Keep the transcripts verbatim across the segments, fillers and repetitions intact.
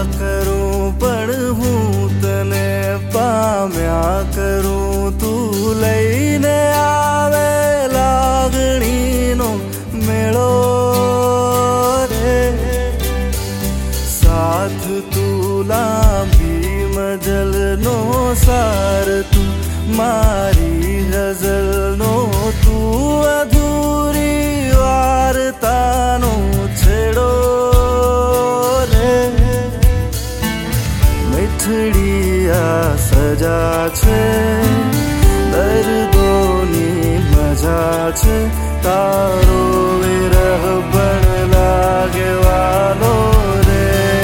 करूं पण हूं तने पाम्या करूं तू लईने आवे लागणीनो मेळो रे साथ तू लांबी मजलनो सार तू मारी गजलनो तू अधूरी वार्तानो छेड़ो रे मीठड़ी आ सजा छे दर्दोनी मजा छे तारो विरह बन लागे वालो रे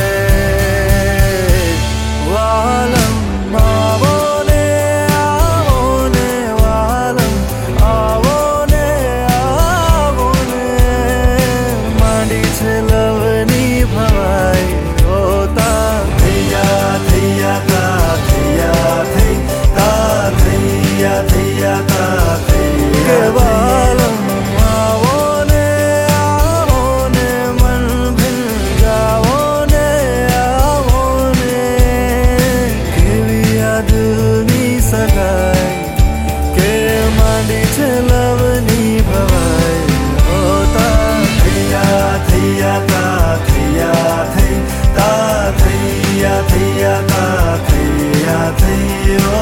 वालम आवो ने आवो ने वालम आवो ने आवो ने मांडी छे लवनी भवाई होता थैया थैया ता थैया थै ता थैया थैया ता थैया वालम आवो ने आवो ने मन भिन जावो ने आवो ने केवी यादनी सगाई के मांडी छे लवनी भवाई होता थैया थैया ता थैया थै ता थैया थैया ता थैया थैयो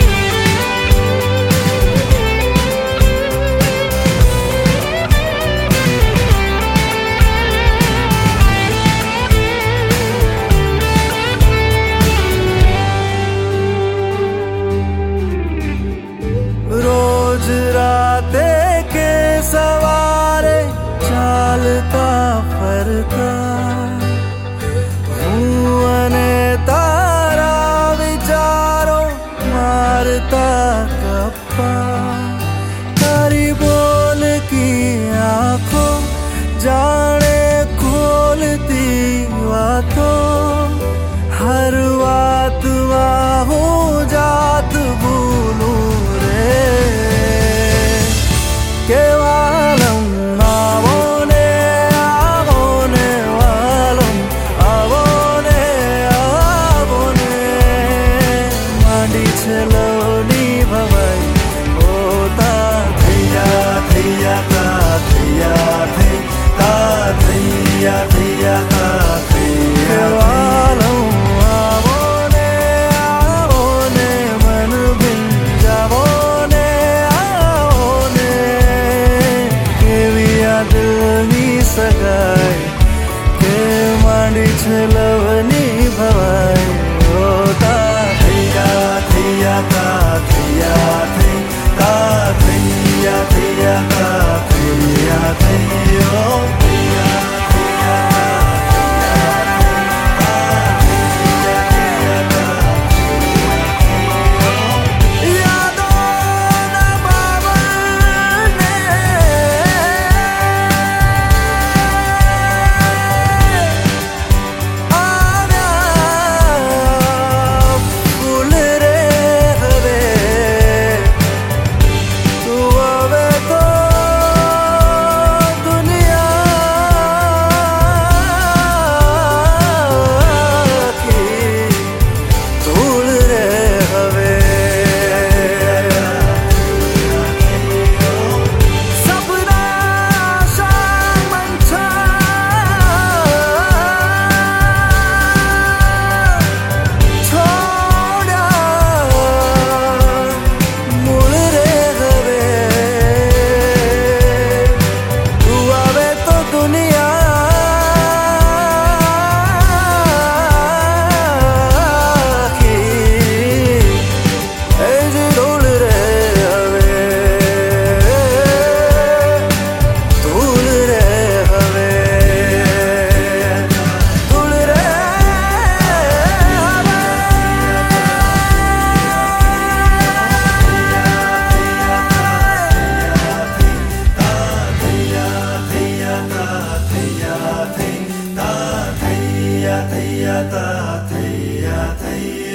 रोज राते के सवारे चालता फरता हूँ अने तारा विचारो मारता कप्पा तारी बोल की आंखों जाने खोलती बातों हर बात हो जात भूलूं रे के वालम आवो ने आवो ने वालम आवो ने आवो ने मांडी छे लवनी भवाई होता थैया थैया ता थैया थै ता थैया थैया ता थैया वालम आवो ने आवो ने मन भिन जावो ने आवो ने केवी यादनी सगाई के मांडी छे लवनी भवाई होता थैया थैया ता थैया थै ता थैया थैया ता थैया थैयो थैया थैया thैया थैया ता थैया थै